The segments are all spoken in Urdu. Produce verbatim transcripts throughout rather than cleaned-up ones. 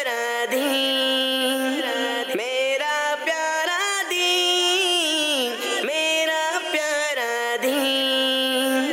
پیارا دین، میرا پیارا دین، میرا پیارا دین۔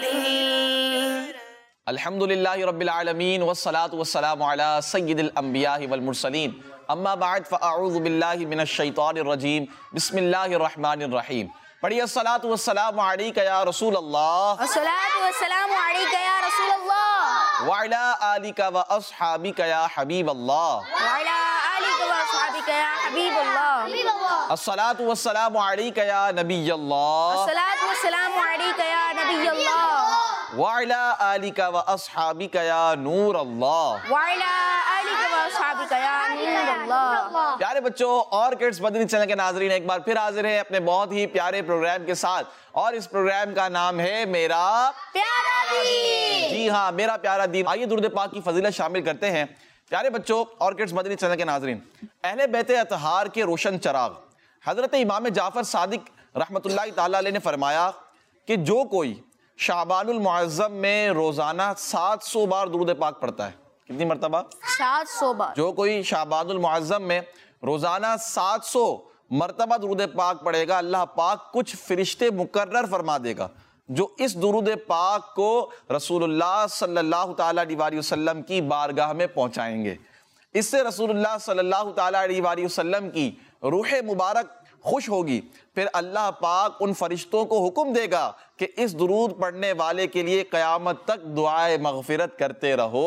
الحمدللہ رب العالمین والصلاة والسلام علی سید الانبیاء والمرسلین، اما بعد فاعوذ باللہ من الشیطان الرجیم، بسم اللہ الرحمن الرحیم۔ پڑھیے الصلاۃ والسلام علیک یا رسول اللہ، الصلاۃ والسلام علیک یا رسول اللہ، وعلی آلک واصحابک یا حبیب اللہ، وعلی آلک واصحابک یا حبیب اللہ، الصلاۃ والسلام علیک یا نبی اللہ، الصلاۃ والسلام علیک یا نبی اللہ، وعلی آلک واصحابک یا نور اللہ، وعلی آلک واصحابک یا نور اللہ۔ پیارے بچوں اور کڈز مدنی چینل کے ناظرین، ایک بار پھر حاضر ہیں اپنے بہت ہی پیارے پروگرام کے ساتھ، اور اس پروگرام کا نام ہے میرا پیارا دین۔ جی ہاں، میرا پیارا دین۔ آئیے درود پاک کی فضیلت شامل کرتے ہیں۔ پیارے بچوں اور کڈز مدنی چینل کے ناظرین، اہل بیت اطہار کے روشن چراغ حضرت امام جعفر صادق رحمۃ اللہ تعالی علیہ نے فرمایا کہ جو کوئی شعبان المعظم میں روزانہ سات سو بار درود پاک پڑھتا ہے، کتنی مرتبہ؟ سات سو بار۔ جو کوئی شعبان المعظم میں روزانہ سات سو مرتبہ درود پاک پڑھے گا، اللہ پاک کچھ فرشتے مقرر فرما دے گا جو اس درود پاک کو رسول اللہ صلی اللہ تعالیٰ علیہ وسلم کی بارگاہ میں پہنچائیں گے۔ اس سے رسول اللہ صلی اللہ تعالیٰ علیہ وسلم کی روح مبارک خوش ہوگی، پھر اللہ پاک ان فرشتوں کو حکم دے گا کہ اس درود پڑھنے والے کے لیے قیامت تک دعائے مغفرت کرتے رہو۔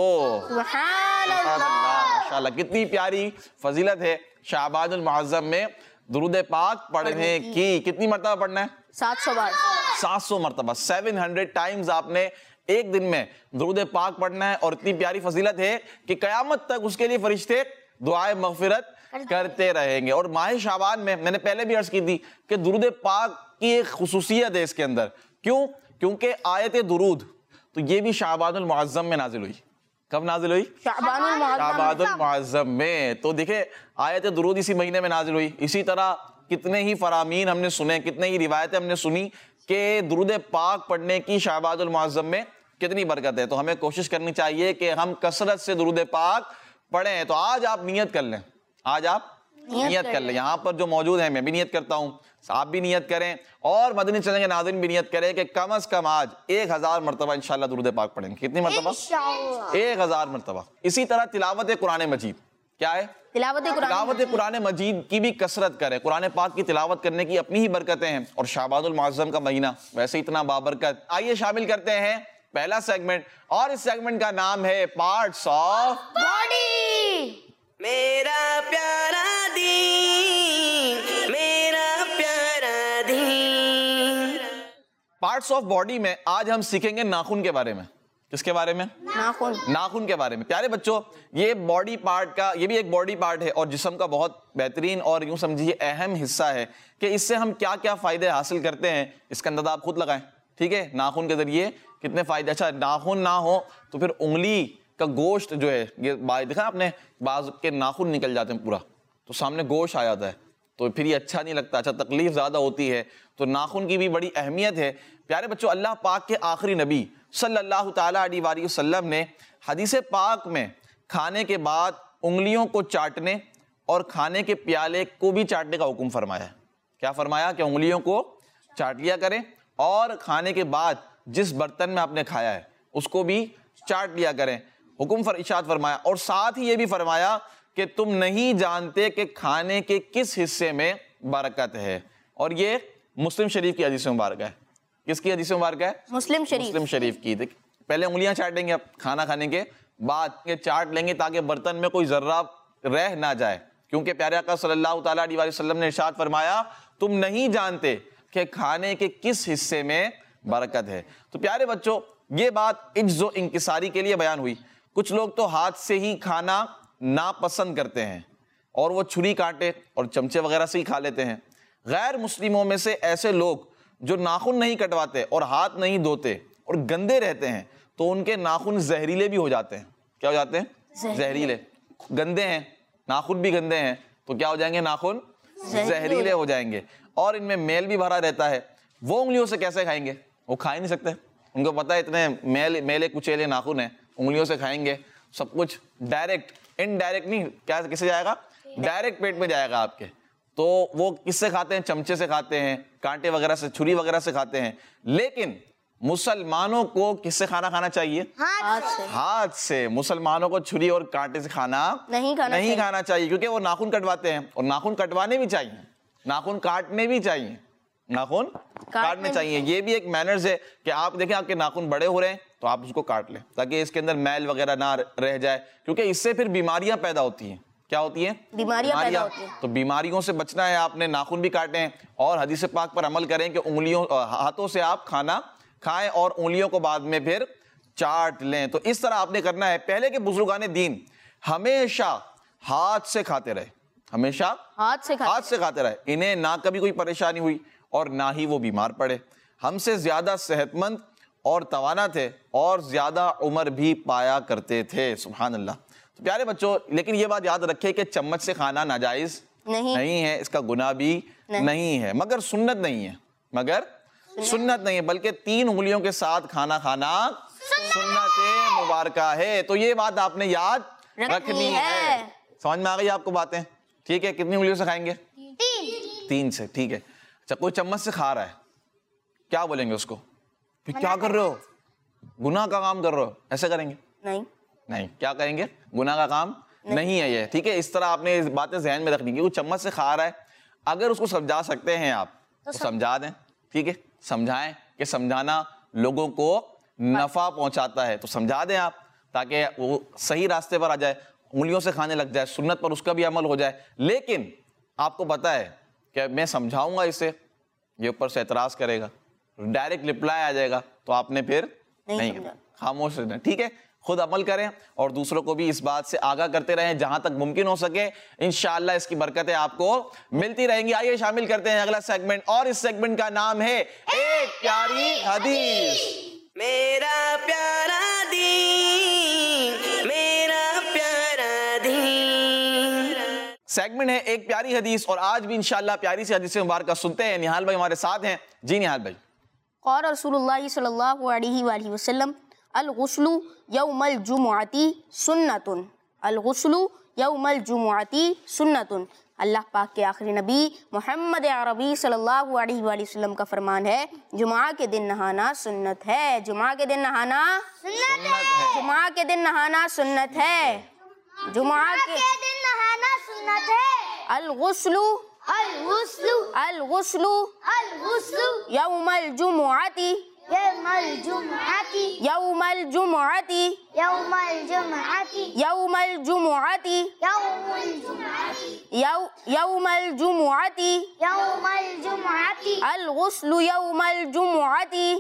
سبحان سبحان اللہ۔ اللہ، ماشاءاللہ، کتنی پیاری فضیلت ہے شعبان المعظم میں درود پاک پڑھنے کی۔ کتنی مرتبہ پڑھنا ہے؟ سات سو بار۔ سات سو مرتبہ، سیون ہنڈریڈ ٹائمز آپ نے ایک دن میں درود پاک پڑھنا ہے، اور اتنی پیاری فضیلت ہے کہ قیامت تک اس کے لیے فرشتے دعائے مغفرت کرتے رہیں گے۔ اور ماہ شعبان میں میں نے پہلے بھی عرض کی تھی کہ درود پاک کی ایک خصوصیت ہے اس کے اندر۔ کیوں؟ کیونکہ آیت درود تو یہ بھی شعبان المعظم میں نازل ہوئی۔ کب نازل ہوئی؟ شعبان المعظم۔ شعبان المعظم میں۔ تو دیکھیں آیت درود اسی مہینے میں نازل ہوئی۔ اسی طرح کتنے ہی فرامین ہم نے سنے، کتنے ہی روایتیں ہم نے سنی کہ درود پاک پڑھنے کی شعبان المعظم میں کتنی برکت ہے۔ تو ہمیں کوشش کرنی چاہیے کہ ہم کثرت سے درود پاک پڑھیں۔ تو آج آپ نیت کر لیں، آج آپ نیت کر لیں۔ یہاں پر جو موجود ہیں، میں بھی نیت کرتا ہوں، آپ بھی نیت کریں، اور مدنی چینل کے ناظرین بھی نیت کریں کہ کم از کم آج ایک ہزار مرتبہ انشاءاللہ درود پاک پڑھیں گے۔ کتنی مرتبہ؟ ایک ہزار مرتبہ۔ اسی طرح تلاوت قرآن مجید، کیا ہے؟ تلاوت قرآن تلاوت قرآن مجید کی بھی کثرت کریں۔ قرآن پاک کی تلاوت کرنے کی اپنی ہی برکتیں ہیں، اور شعبان المعظم کا مہینہ ویسے اتنا بابرکت۔ آئیے شامل کرتے ہیں پہلا سیگمنٹ، اور اس سیگمنٹ کا نام ہے پارٹس آف باڈی۔ میرا پیارا دین، میرا پیارا دین۔ پارٹس آف باڈی میں آج ہم سیکھیں گے ناخن کے بارے میں۔ کس کے بارے میں؟ ناخن۔ ناخن کے بارے میں۔ پیارے بچوں، یہ باڈی پارٹ کا یہ بھی ایک باڈی پارٹ ہے، اور جسم کا بہت بہترین اور یوں سمجھیے اہم حصہ ہے کہ اس سے ہم کیا کیا فائدے حاصل کرتے ہیں، اس کا اندازہ آپ خود لگائیں۔ ٹھیک ہے، ناخن کے ذریعے کتنے فائدے۔ اچھا، ناخن نہ ہو تو پھر انگلی کا گوشت جو ہے، یہ دیکھا آپ نے بعض کے ناخن نکل جاتے ہیں پورا، تو سامنے گوشت آ جاتا ہے، تو پھر یہ اچھا نہیں لگتا، اچھا تکلیف زیادہ ہوتی ہے۔ تو ناخن کی بھی بڑی اہمیت ہے۔ پیارے بچوں، اللہ پاک کے آخری نبی صلی اللہ تعالیٰ علیہ وآلہ وسلم نے حدیث پاک میں کھانے کے بعد انگلیوں کو چاٹنے اور کھانے کے پیالے کو بھی چاٹنے کا حکم فرمایا ہے۔ کیا فرمایا؟ کہ انگلیوں کو چاٹ لیا کریں، اور کھانے کے بعد جس برتن میں آپ نے کھایا ہے اس کو بھی چاٹ لیا کریں، حکم فر ارشاد فرمایا۔ اور ساتھ ہی یہ بھی فرمایا کہ تم نہیں جانتے کہ کھانے کے کس حصے میں برکت ہے، اور یہ مسلم شریف کی حدیث مبارک ہے۔ کس کی حدیث مبارک ہے؟ مسلم شریف۔ مسلم شریف کی۔ دیکھ، پہلے انگلیاں چاٹیں گے، اب کھانا کھانے کے بعد یہ چاٹ لیں گے تاکہ برتن میں کوئی ذرہ رہ نہ جائے، کیونکہ پیارے آقا صلی اللہ تعالیٰ علیہ وسلم نے ارشاد فرمایا تم نہیں جانتے کہ کھانے کے کس حصے میں برکت ہے۔ تو پیارے بچوں، یہ بات عجز و انکساری کے لیے بیان ہوئی۔ کچھ لوگ تو ہاتھ سے ہی کھانا ناپسند کرتے ہیں، اور وہ چھری کانٹے اور چمچے وغیرہ سے ہی کھا لیتے ہیں۔ غیر مسلموں میں سے ایسے لوگ جو ناخن نہیں کٹواتے اور ہاتھ نہیں دھوتے اور گندے رہتے ہیں، تو ان کے ناخن زہریلے بھی ہو جاتے ہیں۔ کیا ہو جاتے ہیں؟ زہریلے۔ گندے ہیں، ناخن بھی گندے ہیں، تو کیا ہو جائیں گے؟ ناخن زہریلے ہو جائیں گے، اور ان میں میل بھی بھرا رہتا ہے۔ وہ انگلیوں سے کیسے کھائیں گے؟ وہ کھا ہی نہیں سکتے، ان کو پتہ ہے اتنے میل میلے کچیلے ناخن ہیں، انگلیوں سے کھائیں گے سب کچھ ڈائریکٹ، انڈائریکٹ نہیں، کیا کسے جائے گا؟ ڈائریکٹ پیٹ میں جائے گا آپ کے. تو وہ کس سے کھاتے ہیں؟ چمچے سے کھاتے ہیں، کانٹے وغیرہ سے، چھری وغیرہ سے کھاتے ہیں. لیکن مسلمانوں کو کس سے کھانا کھانا چاہیے؟ ہاتھ سے. ہاتھ سے. مسلمانوں کو چھری اور کانٹے سے کھانا نہیں کھانا نہیں کھانا چاہیے، کیونکہ وہ ناخن کٹواتے ہیں، اور ناخن کٹوانے بھی چاہیے، ناخن کاٹنے بھی چاہیے، ناخن کاٹنے چاہیے. یہ بھی ایک مینرز ہے کہ آپ دیکھیں آپ کے ناخن بڑے ہو رہے ہیں تو آپ اس کو کاٹ لیں تاکہ اس کے اندر میل وغیرہ نہ رہ جائے، کیونکہ اس سے پھر بیماریاں پیدا ہوتی ہیں. کیا ہوتی ہیں؟ بیماریاں پیدا ہوتی ہیں. تو بیماریوں سے بچنا ہے آپ نے ناخن بھی کاٹے ہیں، اور حدیث پاک پر عمل کریں کہ انگلیوں ہاتھوں سے آپ کھانا کھائیں اور انگلیوں کو بعد میں پھر چاٹ لیں. تو اس طرح آپ نے کرنا ہے. پہلے کے بزرگان دین ہمیشہ ہاتھ سے کھاتے رہے، ہمیشہ ہاتھ سے ہاتھ سے کھاتے رہے. انہیں نہ کبھی کوئی پریشانی ہوئی اور نہ ہی وہ بیمار پڑے. ہم سے زیادہ صحت مند اور توانا تھے اور زیادہ عمر بھی پایا کرتے تھے. سبحان اللہ. تو پیارے بچوں، لیکن یہ بات یاد رکھے کہ چمچ سے کھانا ناجائز نہیں نہیں ہے، اس کا گناہ بھی نہیں ہے، مگر سنت نہیں ہے، مگر سنت نہیں ہے، بلکہ تین انگلیوں کے ساتھ کھانا کھانا سنت مبارکہ ہے. تو یہ بات آپ نے یاد رکھنی ہے. سمجھ میں آ گئی آپ کو باتیں؟ ٹھیک ہے. کتنی انگلیوں سے کھائیں گے؟ تین سے. ٹھیک ہے. اچھا، کوئی چمچ سے کھا رہا ہے، کیا بولیں گے اس کو؟ پھر کیا کر رہے ہو؟ گناہ کا کام کر رہے ہو. ایسے کریں گے؟ نہیں نہیں. کیا کہیں گے؟ گناہ کا کام نہیں ہے یہ. ٹھیک ہے. اس طرح آپ نے باتیں ذہن میں رکھنی. وہ چمچ سے کھا رہا ہے، اگر اس کو سمجھا سکتے ہیں آپ تو سمجھا دیں. ٹھیک ہے. سمجھائیں کہ سمجھانا لوگوں کو نفع پہنچاتا ہے، تو سمجھا دیں آپ تاکہ وہ صحیح راستے پر آ جائے، انگلیوں سے کھانے لگ جائے، سنت پر اس کا بھی عمل ہو جائے. لیکن آپ کو پتا ہے کہ میں سمجھاؤں گا اسے، یہ اوپر سے اعتراض کرے گا، ڈائریکٹ رپلائی آ جائے گا، تو آپ نے پھر نہیں خاموش رہنا. ٹھیک ہے. خود عمل کریں اور دوسروں کو بھی اس بات سے آگاہ کرتے رہیں جہاں تک ممکن ہو سکے. انشاءاللہ اس کی برکتیں آپ کو ملتی رہیں گی. آئیے شامل کرتے ہیں اگلا سیگمنٹ، اور اس سیگمنٹ کا نام ہے ایک پیاری حدیث. میرا پیارا دین، میرا پیارا دین. سیگمنٹ ہے ایک پیاری حدیث، اور آج بھی انشاءاللہ پیاری سی حدیث مبارکہ سنتے ہیں. نہال بھائی ہمارے ساتھ ہیں. جی نہال بھائی. قال رسول اللہ صلی اللہ علیہ وآلہ وسلم الغسل یوم الجمعتی سنتن. الغسل یوم الجمعتی سنتن. اللہ پاک کے آخری نبی محمد عربی صلی اللہ علیہ وآلہ وسلم کا فرمان ہے، جمعہ کے دن نہانا سنت ہے. جمعہ کے دن نہانا سنت ہے. جمعہ کے دن نہانا سنت ہے. جمعہ کے دن نہانا سنت ہے. الغسل الغسل الغسل الغسل یوم الجمعتی یوم الجمعتی یوم الجمعتی یوم الجمعتی یوم الجمعتی یوم الجمعتی یوم الجمعتی یوم الجمعتی الغسل یوم الجمعتی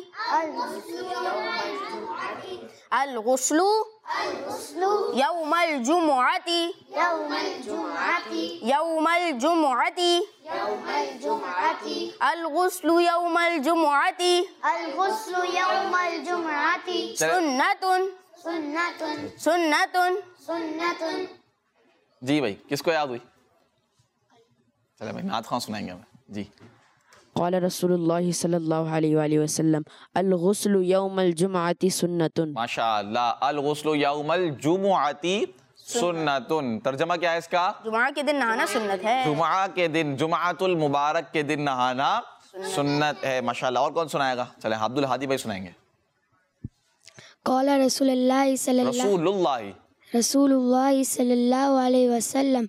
الغسل یوم الجمعتی یوم الجمعتی یوم الجمعتی یوم الجمعتی الغسل یوم الجمعتی الغسل یوم الجمعتی سنتن سنتن سنتن سنتن. جی بھائی، کس کو یاد ہوئی؟ چلے بھائی نعت خواہ سنائیں گے ہمیں. جی. قال رسول اللہ صلی اللہ علیہ وآلہ وسلم الغسل یوم الجمعۃ سنتن. ماشاء اللہ. الغسل یوم الجمعۃ سنتن. ترجمہ کیا ہے اس کا؟ جمعہ کے دن نہانا سنت ہے. جمعہ کے دن، جمعۃ المبارک کے دن نہانا سنت ہے. ماشاء اللہ. اور کون سنائے گا؟ چلیں عبد الحادی بھائی سنائیں گے. قال رسول اللہ صلی اللہ رسول اللہ رسول اللہ صلی اللہ علیہ وسلم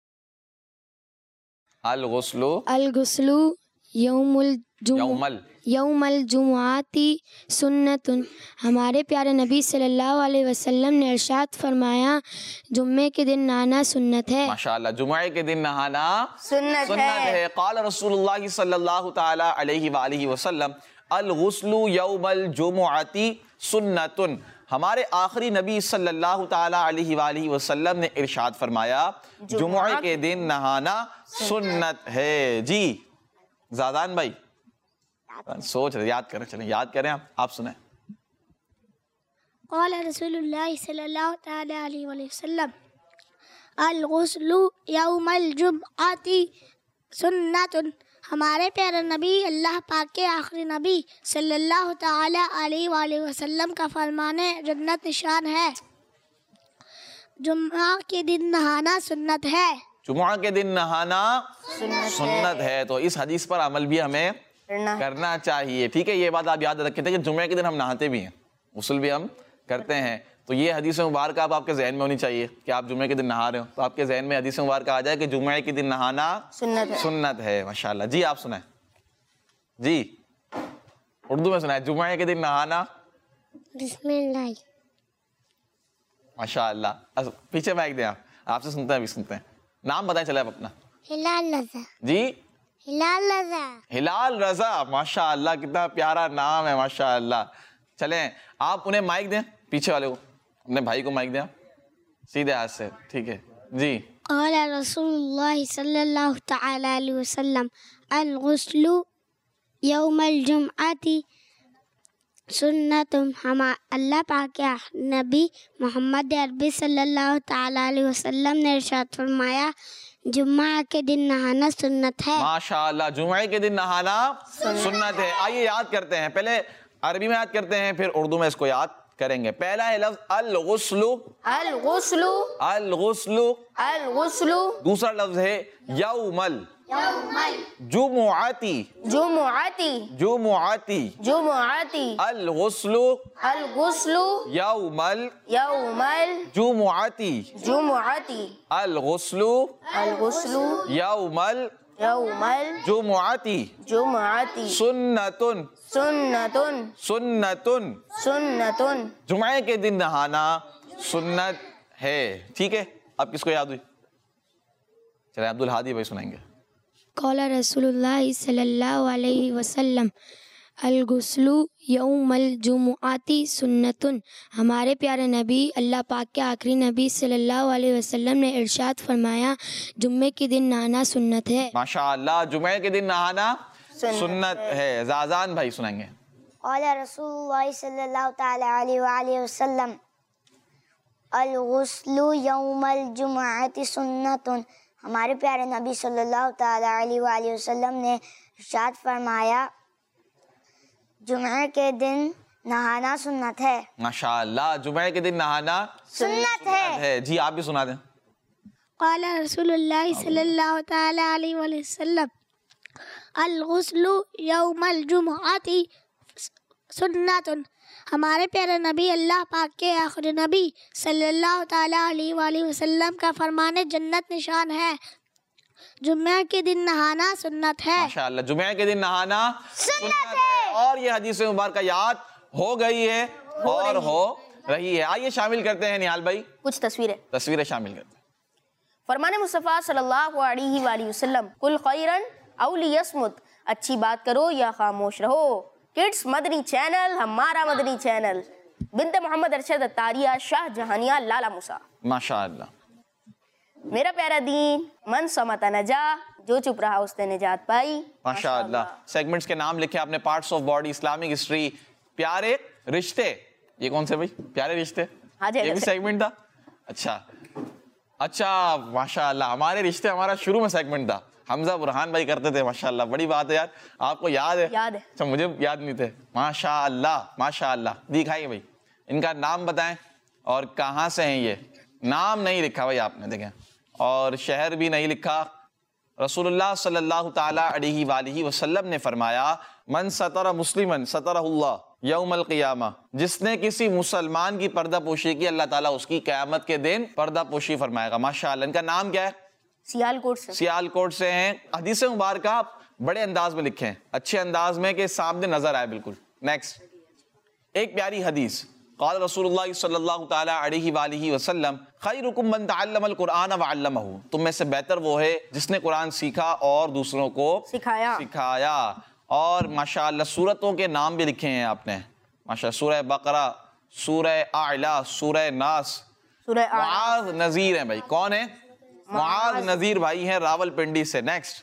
الغسل الغسل یوم الجمع یوم ال یوم الجمعاتی سنتن. ہمارے پیارے نبی صلی اللہ علیہ وسلم نے ارشاد فرمایا جمعے کے دن نہانا سنت ہے. ماشاءاللہ. جمعے کے دن نہانا سنت سنت ہے. ہے. قال رسول اللہ صلی اللہ تعالی علیہ وآلہ وسلم الغسل یوم الجمعۃ سنتن. ہمارے آخری نبی صلی اللہ تعالی علیہ وآلہ وسلم نے ارشاد فرمایا جمعے کے دن نہانا سنت ہے. جی زادان بھائی سوچ رہے، یاد کریں. چلیں یاد کریں. آپ آپ سنیں. قال رسول اللہ صلی اللہ تعالی علیہ وآلہ وسلم الغسل یوم الجمعۃ سنتن. ہمارے پیارے نبی اللہ پاک کے آخری نبی صلی اللہ تعالی علیہ وآلہ وسلم کا فرمان جنت نشان ہے. جمعہ کے دن نہانا سنت ہے. جمعہ کے دن نہانا سنت ہے. تو اس حدیث پر عمل بھی ہمیں کرنا چاہیے. ٹھیک ہے, یہ بات آپ یاد رکھیں تھے کہ جمعے کے دن ہم نہاتے بھی ہیں, غسل بھی ہم کرتے ہیں. تو یہ حدیث مبارکہ آپ آپ کے ذہن میں ہونی چاہیے کہ آپ جمعے کے دن نہا رہے ہو تو آپ کے ذہن میں حدیث مبارکہ آ جائے کہ جمعے کے دن نہانا سنت ہے. سنت ہے. ماشاءاللہ. جی آپ سنائیں. جی اردو میں سنائیں. جمعے کے دن نہانا. بسم اللہ. ماشاءاللہ. پیچھے مائک دیں, آپ آپ سے سنتے ہیں, ابھی سنتے ہیں. نام بتائیں چلے آپ اپنا. ہلال رضا. جی ہلال رضا. ہلال رضا. ماشاءاللہ, کتنا پیارا نام ہے. ماشاءاللہ. چلیں آپ انہیں مائک دیں, پیچھے والے کو, اپنے بھائی کو مائک دیں سیدھے ہاتھ سے. ٹھیک ہے جی. قال رسول اللہ صلی اللہ تعالی علیہ وسلم الغسل یوم الجمعۃ سنت. ہم اللہ پاک کے نبی محمد عربی صلی اللہ تعالی علیہ وسلم نے ارشاد فرمایا جمعہ کے دن نہانا سنت ہے. ماشاءاللہ, جمعے کے دن نہانا سنت ہے. آئیے یاد کرتے ہیں, پہلے عربی میں یاد کرتے ہیں پھر اردو میں اس کو یاد کریں گے. پہلا ہے لفظ الغسل. الغسل الغسل. الغسل. دوسرا لفظ ہے یوم الجمعتی. جمعتی. جمعتی. جمعتی. الغسل الغسل یوم یوم الجمعتی. الجمعتی. الغسل الغسل یوم یوم الجمعتی. الجمعتی. سنتن. سنتن. سنتن. سنتن. جمعے کے دن نہانا سنت ہے. ٹھیک ہے, اب کس کو یاد ہوئی؟ چلے عبد الہادی بھائی سنائیں گے. قال رسول اللہ صلی اللہ علیہ وسلم الغسل یوم الجمعۃ سنت. ہمارے پیارے نبی اللہ پاک کے آخری نبی صلی اللہ علیہ وسلم نے ارشاد فرمایا جمعے کے دن نہانا سنت ہے. ماشاءاللہ, جمعے کے دن نہانا سنت ہے. زازان بھائی سنائیں گے. قال رسول اللہ صلی اللہ تعالی علیہ وآلہ وسلم الغسل یوم الجمعۃ سنت. ہمارے پیارے نبی صلی اللہ تعالی علیہ وآلہ وسلم نے ارشاد فرمایا جمعے کے دن نہانا سنت ہے. ماشاءاللہ, جمعے کے دن نہانا سنت ہے. جی آپ بھی سنا دیں. قال رسول اللہ صلی اللہ تعالی علیہ وآلہ وسلم الغسل یوم الجمعۃ سنت. ہمارے پیارے نبی اللہ پاک کے آخری نبی صلی اللہ تعالی علیہ وآلہ وسلم کا فرمان جنت نشان ہے جمعہ کے دن نہانا سنت ہے. ماشاءاللہ, جمعے کے دن نہانا سنت ہے. اور یہ حدیث مبارکہ یاد ہو گئی ہے اور ہو رہی ہے. آئیے شامل کرتے ہیں نہال بھائی کچھ تصویریں. تصویریں شامل کرتے ہیں. فرمان مصطفیٰ صلی اللہ علیہ وآلہ وسلم کل خیرن او لیصمت. اچھی بات کرو یا خاموش رہو. کڈس مدنی چینل, ہمارا مدنی چینل. بنت محمد ارشد اتاریہ, شاہ جہانیہ, لالا موسیٰ. ماشاءاللہ. میرا پیارا دین من صمت نجا, جو چپ رہا اس نے نجات پائی. ماشاءاللہ. سیگمنٹس کے نام لکھے آپ نے, parts of body, Islamic history, پیارے رشتے. یہ کون سے بھائی پیارے رشتے؟ یہ بھی سیگمنٹ تھا. اچھا اچھا ماشاءاللہ, ہمارے رشتے ہمارا شروع میں سیگمنٹ تھا. حمزہ برہان بھائی کرتے تھے. ماشاءاللہ, بڑی بات ہے یار, آپ کو یاد ہے. یاد ہے. اچھا مجھے یاد نہیں تھے. ماشاءاللہ ماشاءاللہ. دکھائیے بھائی, ان کا نام بتائیں اور کہاں سے ہیں. یہ نام نہیں لکھا بھائی آپ نے, دیکھیں, اور شہر بھی نہیں لکھا. رسول اللہ صلی اللہ تعالی علیہ وآلہ وسلم نے فرمایا من ستر مسلمن سترہ اللہ یوم القیامہ. جس نے کسی مسلمان کی پردہ پوشی کی, اللہ تعالیٰ اس کی قیامت کے دن پردہ پوشی فرمائے گا. ماشاءاللہ. ان کا نام کیا ہے؟ سیال کوٹ سے. سیال کوٹ سے ہیں. حدیث مبارکہ بڑے انداز میں لکھے ہیں, اچھے انداز میں کہ سامنے نظر آئے بالکل. نیکسٹ ایک پیاری حدیث. قال رسول اللہ صلی اللہ تعالی علیہ وآلہ وسلم خیرکم من تعلم القرآن وعلمہ. تم میں سے بہتر وہ ہے جس نے قرآن سیکھا اور دوسروں کو سکھایا. سکھایا. اور ماشاءاللہ سورتوں کے نام بھی لکھے ہیں آپ نے. ماشاءاللہ, سورہ بقرہ, سورہ اعلیٰ, سورہ ناس. سورہ معاذ نذیر ہیں بھائی. کون ہے؟ معاذ نذیر بھائی ہیں راول پنڈی سے. نیکسٹ.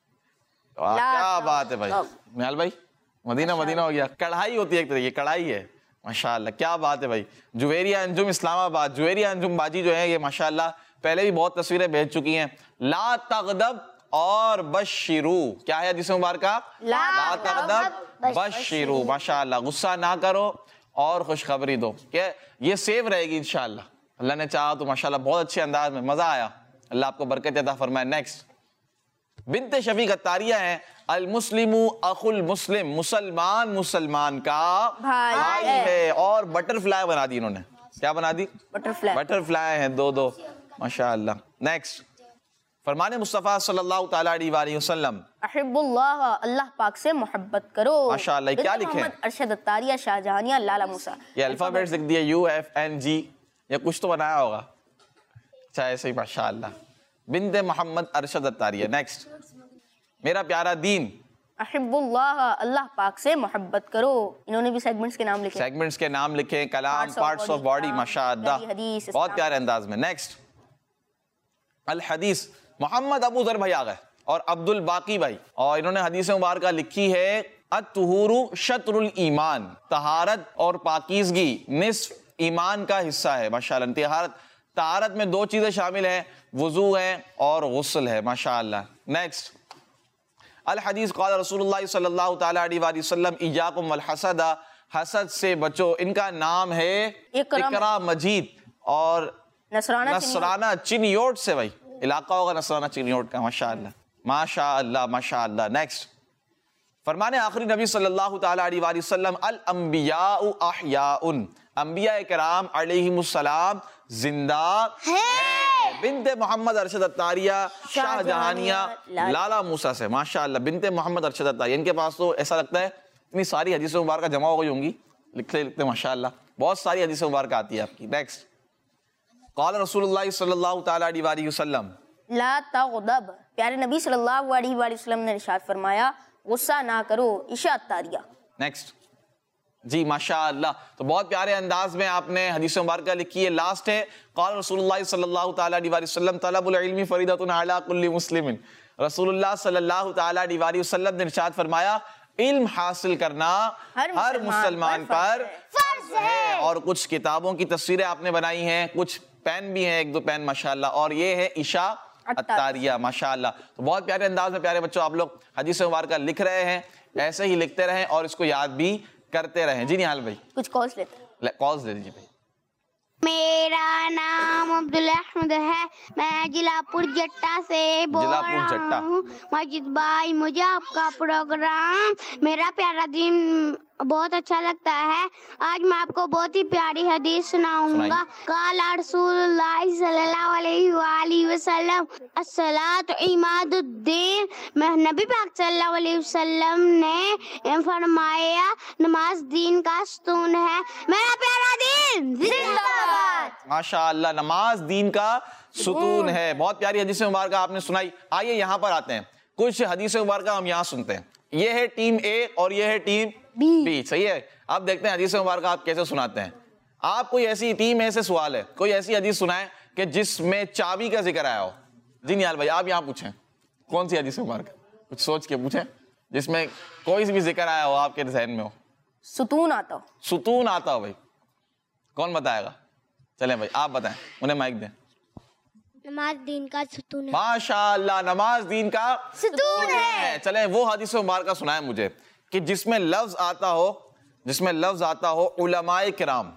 کیا بات ہے بھائی نہال بھائی, مدینہ مدینہ ہو گیا. کڑھائی ہوتی ہے ایک طریقے, کڑھائی ہے. ماشاءاللہ کیا بات ہے بھائی. جویریہ انجم اسلام آباد, جویریہ انجم باجی جو ہے یہ ماشاءاللہ پہلے بھی بہت تصویریں بھیج چکی ہیں. لا تغضب اور بشرو. کیا ہے حدیث مبارکہ؟ لا تغضب بشرو. ماشاءاللہ, غصہ نہ کرو اور خوشخبری دو. کہ یہ سیو رہے گی انشاءاللہ. اللہ نے چاہا تو ماشاءاللہ بہت اچھے انداز میں، مزہ آیا، اللہ آپ کو برکت عطا فرمائے. نیکسٹ بنت شفیق اتاریہ ہیں. المسلم اخو المسلم، مسلمان مسلمان کا بھائی بھائی ہے. اور بٹر فلائی بنا دی انہوں نے. کیا بنا دی؟ Butterfly. بٹر فلائی ہیں دو دو ماشاءاللہ. نیکسٹ فرمان مصطفیٰ صلی اللہ تعالیٰ علیہ وآلہ وسلم. احب اللہ، اللہ پاک سے محبت کرو. ماشاءاللہ. کیا لکھے ہیں؟ محمد ارشد اتاریہ شاہ جہانیہ لالا موسیٰ. یہ الفابیٹس لکھ دیا یو ایف این جی، یا کچھ تو بنایا ہوگا. اچھا ایسے ہی ماشاءاللہ. بنت محمد ارشد اتاریہ. نیکسٹ میرا پیارا دین. احب اللہ، اللہ پاک سے محبت کرو. انہوں نے بھی سیگمنٹس کے نام لکھے. سیگمنٹس کے نام لکھے، کلام، Parts of parts of body، body. کلام، ماشاءاللہ پیاری حدیث، بہت اسلام. پیارے انداز میں. نیکسٹ الحدیث. محمد ابو ذر بھائی آ گئے اور عبد الباقی بھائی، اور انہوں نے حدیث مبارکہ لکھی ہے الطہور شطر الایمان، طہارت اور پاکیزگی نصف ایمان کا حصہ ہے. ماشاءاللہ. طہارت طہارت میں دو چیزیں شامل ہیں، وضو ہے اور غسل ہے. ماشاءاللہ. نیکسٹ الحدیث. قال رسول اللہ صلی اللہ تعالیٰ علیہ وآلہ وسلم ایاکم والحسد، حسد سے بچو. ان کا نام ہے اقرا مجید اور نصرانہ نصرانہ چنیوٹ سے. بھائی علاقہ ہوگا نصرانہ چنیوٹ کا. ماشاءاللہ ماشاءاللہ ماشاءاللہ. نیکسٹ فرمانے آخری نبی صلی اللہ تعالیٰ علیہ وآلہ وسلم الانبیاء احیاء، انبیاء کرام علیہم السلام زندہ ہیں. بنت محمد ارشد اتاریہ شاہ جہانیہ لالا موسیٰ سے. ماشاءاللہ. بنت محمد ارشد اتاریہ، ان کے پاس تو ایسا لگتا ہے اتنی ساری حدیث مبارکہ جمع ہو گئی ہوں گی، لکھتے لکھتے ماشاءاللہ بہت ساری حدیث مبارکہ آتی ہے آپ کی. نیکسٹ قال رسول اللہ صلی اللہ تعالیٰ علیہ وآلہ وسلم لا تغضب، پیارے نبی صلی اللہ علیہ وآلہ وسلم نے ارشاد فرمایا غصہ نہ کرو. عشاء اتاریہ. نیکسٹ جی ماشاءاللہ. تو بہت پیارے انداز میں آپ نے حدیث مبارکہ لکھی ہے. لاسٹ ہے قال رسول اللہ صلی اللہ تعالیٰ علیہ وآلہ وسلم طلب العلم فریضۃ علی کل مسلم. رسول اللہ صلی اللہ تعالیٰ علیہ وآلہ وسلم نے ارشاد فرمایا علم حاصل کرنا ہر مسلمان پر فرض ہے. اور کچھ کتابوں کی تصویریں آپ نے بنائی ہیں، کچھ پین بھی ہیں، ایک دو پین ماشاءاللہ. اور یہ ہے عشاء اتاریہ. ماشاءاللہ. تو بہت پیارے انداز میں پیارے بچوں آپ لوگ حدیث مبارکہ لکھ رہے ہیں، ایسے ہی لکھتے رہیں اور اس کو یاد بھی کرتے رہیں. جی نہال بھائی کچھ کالز لیتے ہیں. کالز لے لیجیے بھائی. میرا نام عبدالاحمد ہے، میں ضلع پور جٹا سے بول ضلع پور جٹا. رہا ہوں. ماجد بھائی مجھے آپ کا پروگرام میرا پیارا دین بہت اچھا لگتا ہے. آج میں آپ کو بہت ہی پیاری حدیث سناؤں گا. قال رسول اللہ صلی اللہ علیہ وآلہ وسلم الصلاۃ عماد الدین. میں نبی پاک صلی اللہ علیہ وسلم نے فرمایا نماز دین کا ستون ہے. میرا پیارا دین زندہ باد. ماشاءاللہ. نماز دین کا ستون ہے. بہت پیاری حدیث مبارکہ آپ نے سنائی. آئیے یہاں پر آتے ہیں، کچھ حدیث مبارکہ ہم یہاں سنتے ہیں. یہ ہے ٹیم اے اور یہ ہے ٹیم بی. صحیح ہے. اب دیکھتے ہیں حدیث مبارکہ آپ کیسے سناتے ہیں. آپ کوئی ایسی ٹیم اے سے سوال ہے، کوئی ایسی حدیث سنائیں کہ جس میں چابی کا ذکر آیا ہو. جی نیال بھائی آپ یہاں پوچھیں کون سی حدیث مبارکہ، کچھ سوچ کے پوچھیں جس میں کوئی بھی ذکر آیا ہو آپ کے ذہن میں ہو. ستون آتا ہو. ستون آتا ہو. بھائی کون بتائے گا؟ چلیں بھائی آپ بتائیں، انہیں مائک دیں. نماز دین کا ستون ہے. ماشاءاللہ. نماز دین کا ستون ہے. چلیں وہ حدیث مبارکہ سنائیں مجھے کہ جس میں لفظ آتا ہو، جس میں لفظ آتا ہو علماء کرام.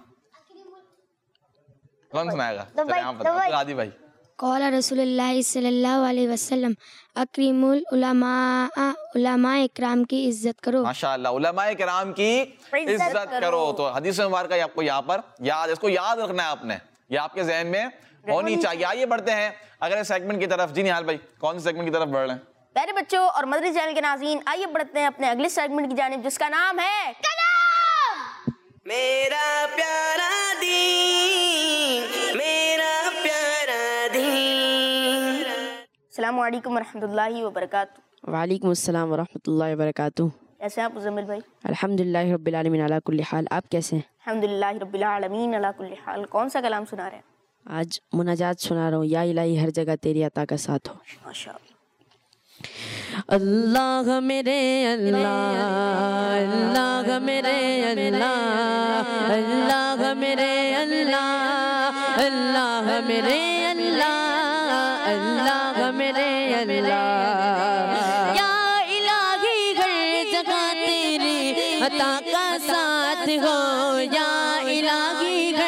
کون سنائے گا؟ چلیں آپ بتائیں. عادی بھائی. قال رسول اللہ صلی اللہ علیہ وسلم اکریم العلماء، علماء اکرام کی عزت کرو. ماشاءاللہ. علماء کرام کی عزت کرو. تو حدیث مبارکہ آپ کو یہاں پر یاد، اس کو یاد رکھنا ہے آپ نے، یہ آپ کے ذہن میں ہونی چاہیے. آئیے بڑھتے ہیں اگلے سیگمنٹ کی طرف. جی نہال بھائی کون سی سیگمنٹ کی طرف بڑھ رہے ہیں؟ پیارے بچوں اور مدری چینل کے ناظرین آئیے بڑھتے ہیں اپنے اگلے سیگمنٹ کی جانب جس کا نام ہے کلام. میرا پیارا دین، میرا پیارا دین. السلام علیکم ورحمۃ اللہ وبرکاتہ. وعلیکم السلام ورحمۃ اللہ وبرکاتہ. کیسے ہیں آپ مزمل بھائی؟ الحمدللہ رب العالمین علی کل حال. آپ کیسے ہیں؟ الحمدللہ رب العالمین علی کل حال. کون سا کلام سنا رہے ہیں؟ آج مناجات سنا رہا ہوں. یا الہی ہر جگہ تیری عطا کا ساتھ ہو. ماشاء اللہ. اللہ میرے اللہ، اللہ میرے اللہ، اللہ میرے اللہ، اللہ میرے اللہ، اللہ میرے اللہ. یا الہی ہر جگہ تیری عطا کا ساتھ ہو. یا الہی ہر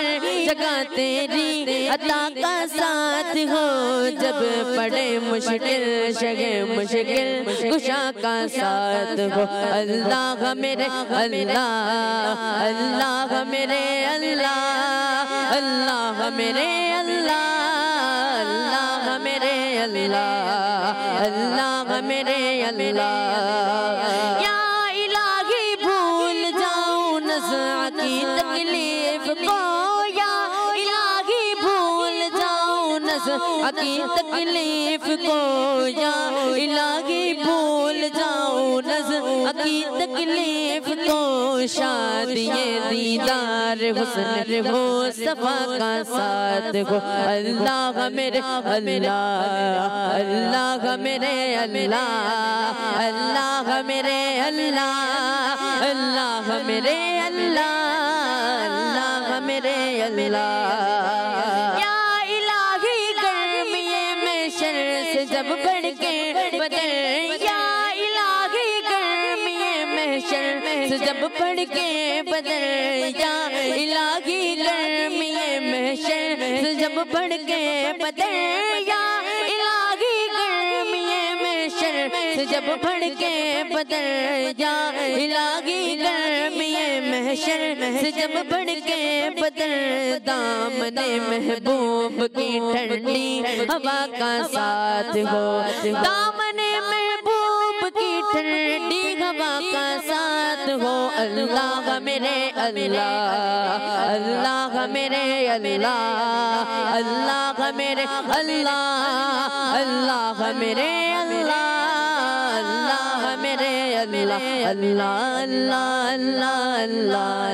جگہ تیری عطا کا ساتھ ہو، جب پڑے مشکل شگے مشکل کشا کا ساتھ ہو۔ اللہ میرے اللہ، اللہ میرے اللہ، اللہ میرے اللہ، اللہ میرے اللہ، اللہ میرے اللہ۔ یا الہی بھول جاؤں نزع کی تکلیف کو، یا الہی بھول جاؤں نزع کی تکلیف کو، یا الہی بھول جاؤں نزع کی تکلیف کو، شادی دیدار حسن مصطفیٰ کا ساتھ ہو۔ اللہ میرے اللہ، اللہ میرے اللہ، اللہ میرے اللہ، اللہ میرے اللہ، اللہ میرے اللہ۔ یا الہی گرمیے میں شر سے جب بڑھ کے بدر، یا الہی گرمیے میں شر سے جب پڑھ کے بدر، یا الہی گرمیے میں شر سے جب پڑھ کے بدر، یا الہی گرمیے میں شر سے جب پڑھ کے بدر، یا الہی گرمیے میں شر سے جب پڑھ کے بدر، دامن محبوب کی ٹھنڈی ہوا کا ساتھ ہو، دامن محبوب کی ٹھنڈی ہوا کا ساتھ ہو۔ اللہ میرے اللہ، اللہ میرے اللہ، اللہ میرے اللہ، اللہ میرے اللہ، اللہ میرے اللہ، اللہ اللہ اللہ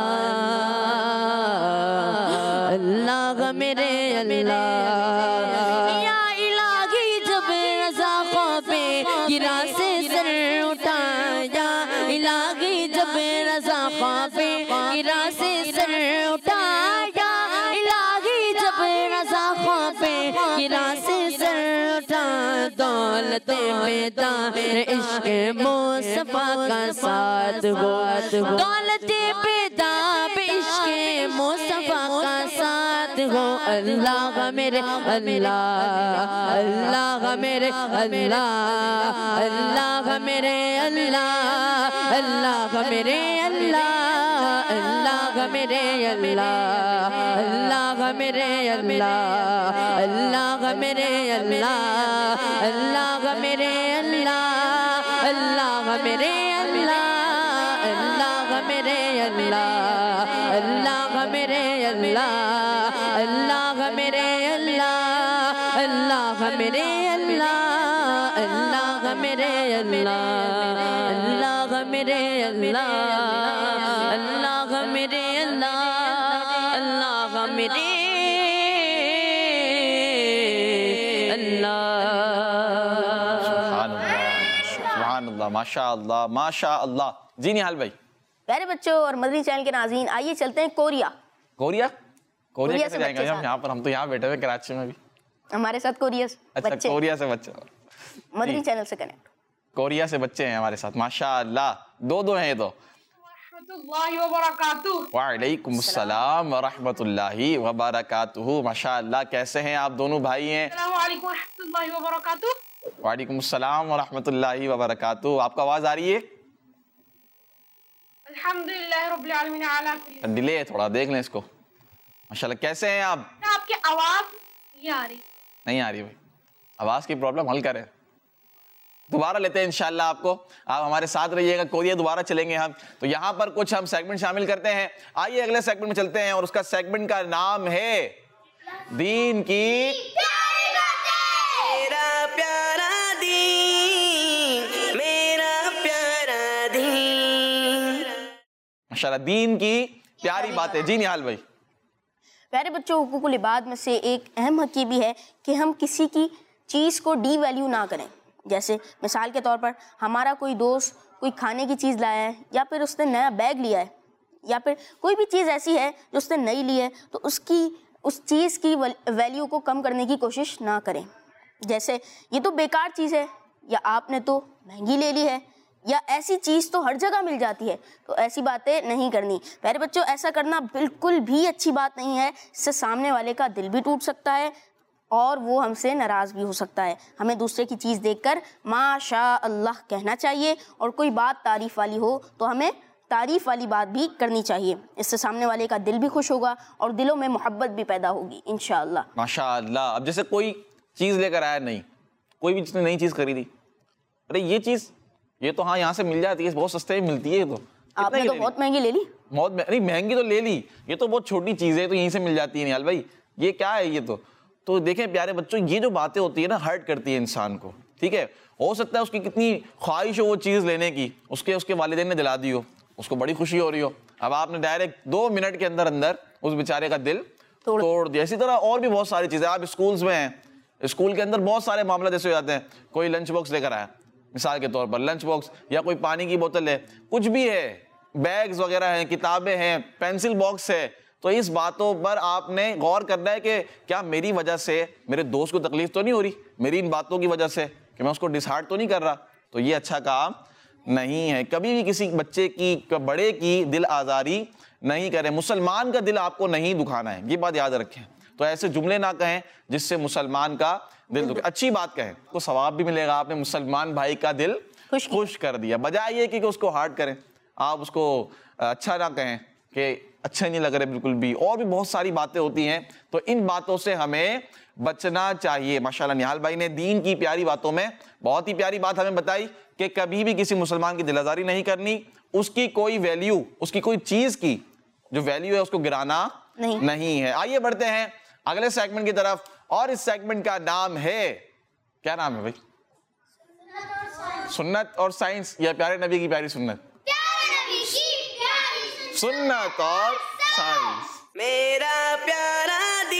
اللہ، اللہ میرے اللہ۔ یا الہی جب رضا خوف گرا سے سر اٹھایا، الہی جب رضا خوف گرا سے سر اٹھایا، الہی جب رضا خوف گرا سے سر اٹھا، دولت بیدار عشق مصطفیٰ کا ساتھ ہو، دولت بیدار عشق مصطفیٰ کا ساتھ ہو۔ اللہ میرے اللہ، اللہ میرے اللہ، اللہ میرے اللہ، اللہ میرے اللہ، اللہ میرے اللہ، اللہ میرے اللہ، اللہ میرے اللہ، اللہ میرے اللہ، اللہ میرے اللہ، اللہ میرے اللہ، اللہ میرے اللہ، اللہ میرے اللہ، اللہ میرے اللہ، اللہ میرے اللہ، اللہ میرے اللہ، اللہ میرے اللہ، اللہ میرے سبحان اللہ، ماشاء اللہ ماشاء اللہ۔ جی نہال بھائی۔ پیارے بچوں اور مدنی چینل کے ناظرین، آئیے چلتے ہیں کوریا۔ کوریا؟ کوریا کوریا کیسے سے جائیں گے بچے ہم یہاں پر؟ ہم تو یہاں بیٹھے ہوئے کراچی میں بھی۔ ہمارے ساتھ کوریا سے اچھا بچے، کوریا سے بچے، مدنی چینل سے کنیکٹ۔ کوریا سے بچے ہیں ہمارے ساتھ، ماشاء اللہ، دو دو ہیں یہ تو۔ اللہ وبرکاتہ۔ وعلیکم السلام ورحمۃ اللہ وبرکاتہ۔ ماشاء اللہ، کیسے ہیں آپ دونوں بھائی ہیں؟ السلام علیکم ورحمۃ اللہ وبرکاتہ۔ وعلیکم السلام ورحمۃ اللہ وبرکاتہ۔ آپ کو آواز آ رہی ہے؟ الحمدللہ رب العالمین علی کل۔ ڈیلے ہے تھوڑا، دیکھ لیں اس کو۔ ماشاء اللہ، کیسے ہیں آپ؟ آپ کی آواز نہیں آ رہی۔ نہیں آ رہی بھائی، آواز کی پرابلم حل کریں، دوبارہ لیتے ہیں انشاءاللہ آپ کو۔ آپ ہمارے ساتھ رہیے گا، کوریا دوبارہ چلیں گے ہم۔ تو یہاں پر کچھ ہم سیگمنٹ شامل کرتے ہیں۔ آئیے اگلے سیگمنٹ میں چلتے ہیں، اور اس کا سیگمنٹ کا نام ہے دین کی میرا پیارا دین، میرا پیارا دین۔ ماشاءاللہ، دین کی پیاری باتیں۔ جی نہال بھائی۔ پیارے بچوں، حقوق العباد میں سے ایک اہم حق یہ بھی ہے کہ ہم کسی کی چیز کو ڈی ویلیو نہ کریں۔ جیسے مثال کے طور پر ہمارا کوئی دوست کوئی کھانے کی چیز لایا ہے، یا پھر اس نے نیا بیگ لیا ہے، یا پھر کوئی بھی چیز ایسی ہے جو اس نے نئی لی ہے، تو اس کی اس چیز کی ویلیو کو کم کرنے کی کوشش نہ کریں۔ جیسے یہ تو بیکار چیز ہے، یا آپ نے تو مہنگی لے لی ہے، یا ایسی چیز تو ہر جگہ مل جاتی ہے، تو ایسی باتیں نہیں کرنی۔ پیارے بچوں، ایسا کرنا بالکل بھی اچھی بات نہیں ہے، اس سے سامنے والے کا دل بھی ٹوٹ سکتا ہے اور وہ ہم سے ناراض بھی ہو سکتا ہے۔ ہمیں دوسرے کی چیز دیکھ کر ماشاء اللہ کہنا چاہیے، اور کوئی بات تعریف والی ہو تو ہمیں تعریف والی بات بھی کرنی چاہیے، اس سے سامنے والے کا دل بھی خوش ہوگا اور دلوں میں محبت بھی پیدا ہوگی انشاءاللہ۔ ماشاء اللہ۔ اب جیسے کوئی چیز لے کر آیا نہیں، کوئی بھی جس نے نئی چیز خریدی، ارے یہ چیز یہ تو ہاں یہاں سے مل جاتی ہے، بہت سستے میں ملتی ہے، یہ تو آپ نے تو بہت مہنگی لے لی۔ بہت نہیں مہنگی تو لے لی، یہ تو بہت چھوٹی چیز ہے، تو یہیں سے مل جاتی ہے۔ نہال بھائی یہ کیا ہے؟ یہ تو تو دیکھیں پیارے بچوں، یہ جو باتیں ہوتی ہیں نا ہرٹ کرتی ہے انسان کو، ٹھیک ہے؟ ہو سکتا ہے اس کی کتنی خواہش ہو وہ چیز لینے کی، اس کے اس کے والدین نے دلا دی ہو، اس کو بڑی خوشی ہو رہی ہو، اب آپ نے ڈائریکٹ دو منٹ کے اندر اندر اس بیچارے کا دل توڑ دیا۔ اسی طرح اور بھی بہت ساری چیزیں، آپ اسکولز میں ہیں، اسکول کے اندر بہت سارے معاملات ایسے ہو جاتے ہیں، کوئی لنچ باکس لے کر آیا، مثال کے طور پر لنچ باکس، یا کوئی پانی کی بوتل ہے، کچھ بھی ہے، بیگز وغیرہ ہیں، کتابیں ہیں، پینسل باکس ہے، تو اس باتوں پر آپ نے غور کرنا ہے کہ کیا میری وجہ سے میرے دوست کو تکلیف تو نہیں ہو رہی، میری ان باتوں کی وجہ سے کہ میں اس کو ڈس ہارٹ تو نہیں کر رہا؟ تو یہ اچھا کام نہیں ہے۔ کبھی بھی کسی بچے کی بڑے کی دل آزاری نہیں کریں، مسلمان کا دل آپ کو نہیں دکھانا ہے، یہ بات یاد رکھیں۔ تو ایسے جملے نہ کہیں جس سے مسلمان کا دل دکھے، اچھی بات کہیں، کو ثواب بھی ملے گا، آپ نے مسلمان بھائی کا دل خوش کر دیا، بجائے یہ کہ اس کو ہارٹ کریں، آپ اس کو اچھا نہ کہیں کہ اچھا نہیں لگ رہے بالکل بھی، اور بھی بہت ساری باتیں ہوتی ہیں، تو ان باتوں سے ہمیں بچنا چاہیے۔ ماشاءاللہ نہال بھائی نے دین کی پیاری باتوں میں بہت ہی پیاری بات ہمیں بتائی کہ کبھی بھی کسی مسلمان کی دل آزاری نہیں کرنی، اس کی کوئی ویلیو، اس کی کوئی چیز کی جو ویلیو ہے اس کو گرانا نہیں نہیں ہے۔ آئیے بڑھتے ہیں اگلے سیگمنٹ کی طرف، اور اس سیگمنٹ کا نام ہے، کیا نام ہے بھائی؟ سنت اور سائنس، یا پیارے نبی کی پیاری سنت؟ سنت اور سائنس۔ میرا پیارا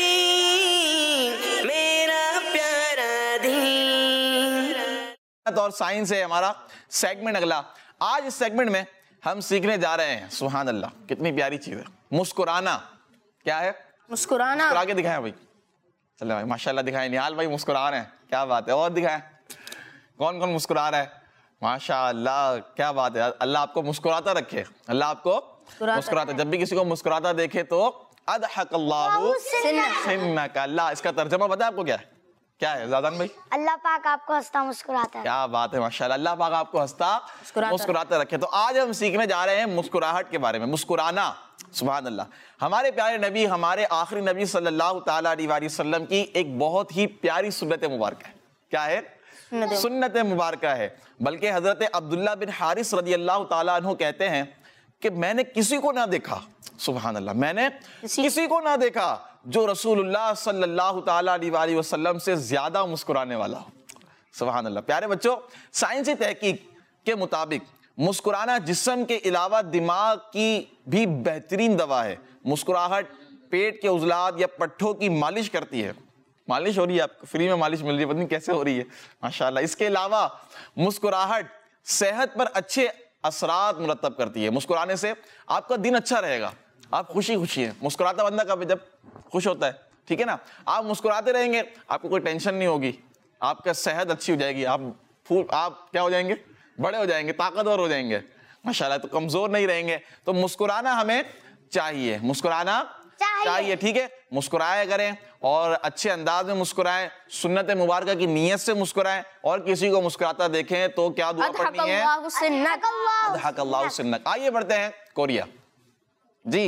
دین، میرا پیارا دین۔ سنت اور سائنس ہے ہمارا سیگمنٹ اگلا۔ آج اس سیگمنٹ میں ہم سیکھنے جا رہے ہیں، سبحان اللہ کتنی پیاری چیز ہے، مسکرانا۔ کیا ہے؟ مسکرانا۔ مسکرا کے دکھائیں بھائی، چلے بھائی ماشاءاللہ دکھائیں، نہال بھائی مسکرا رہے ہیں، کیا بات ہے، اور دکھائیں کون کون مسکرا رہا ہے، ماشاءاللہ کیا بات ہے، اللہ آپ کو مسکراتا رکھے، اللہ آپ کو مسکراتا، جب بھی کسی کو مسکراتا دیکھے تو اضحک اللہ سنک، اللہ اس کا ترجمہ پتہ ہے آپ کو کیا ہے؟ کیا ہے زادان بھائی؟ اللہ پاک آپ کو ہنستا مسکراتا ہے۔ کیا بات ہے ماشاءاللہ، اللہ پاک آپ کو ہنستا مسکراتا رکھے۔ تو آج ہم سیکھنے جا رہے ہیں مسکراہٹ کے بارے میں، مسکرانا، سبحان اللہ۔ ہمارے پیارے نبی، ہمارے آخری نبی صلی اللہ تعالیٰ علیہ وآلہ وسلم کی ایک بہت ہی پیاری سنت مبارکہ ہے، کیا ہے؟ سنت مبارکہ ہے۔ بلکہ حضرت عبداللہ بن حارث رضی اللہ تعالیٰ عنہ کہتے ہیں کہ میں نے کسی کو نہ دیکھا، سبحان اللہ، میں نے کسی کو نہ دیکھا جو رسول اللہ صلی اللہ تعالیٰ علیہ وآلہ وسلم سے زیادہ مسکرانے والا ہو، سبحان اللہ۔ پیارے بچوں، سائنسی تحقیق کے مطابق مسکرانا جسم کے علاوہ دماغ کی بھی بہترین دوا ہے۔ مسکراہٹ پیٹ کے عضلات یا پٹھوں کی مالش کرتی ہے، مالش ہو رہی ہے، آپ کو فری میں مالش مل رہی ہے، پتہ نہیں کیسے ہو رہی ہے ماشاءاللہ۔ اس کے علاوہ مسکراہٹ صحت پر اچھے اثرات مرتب کرتی ہے، مسکرانے سے آپ کا دن اچھا رہے گا، آپ خوشی خوشی ہیں۔ مسکراتا بندہ کب ہے؟ جب خوش ہوتا ہے، ٹھیک ہے نا؟ آپ مسکراتے رہیں گے، آپ کو کوئی ٹینشن نہیں ہوگی، آپ کا صحت اچھی ہو جائے گی، آپ آپ کیا ہو جائیں گے؟ بڑے ہو جائیں گے، طاقتور ہو جائیں گے ماشاءاللہ، تو کمزور نہیں رہیں گے۔ تو مسکرانا ہمیں چاہیے، مسکرانا چاہیے، ٹھیک ہے؟ مسکرایا کریں اور اچھے انداز میں مسکرائیں، سنت مبارکہ کی نیت سے مسکرائیں، اور کسی کو مسکراتا دیکھیں تو کیا دعا پڑھنی ہے؟ اضحک اللہ سنک۔ آئیے بڑھتے ہیں کوریا جی،